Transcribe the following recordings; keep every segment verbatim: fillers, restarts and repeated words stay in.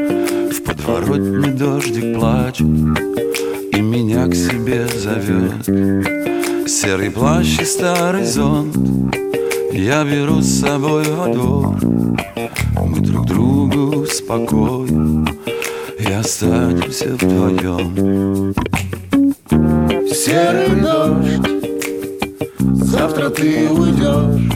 В подворотне дождик плачет и меня к себе зовет. Серый плащ и старый зонт я беру с собой во двор. Мы друг другу спокойно и останемся вдвоем. Серый дождь, завтра ты уйдешь,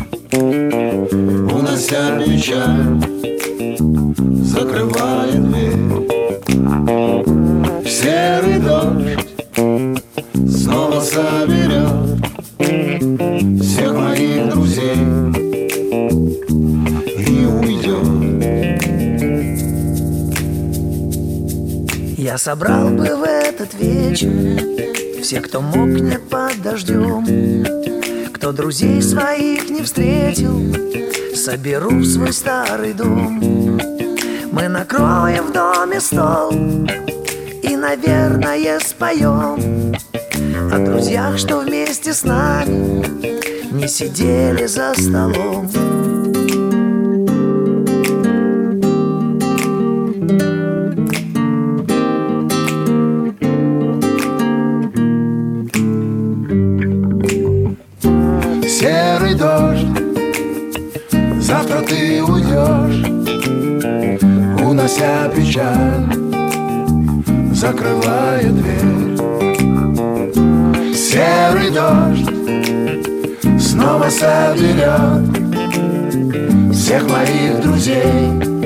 унося печаль, закрывая дверь. Серый дождь снова соберет всех моих друзей и уйдет. Я собрал бы в этот вечер всех, кто мокнет под дождем, кто друзей своих не встретил, соберу в свой старый дом. Мы накроем в доме стол и, наверное, споем о друзьях, что вместе с нами не сидели за столом. Серый дождь, завтра ты уйдешь, унося печаль, закрывая дверь. Серый дождь снова соберет всех моих друзей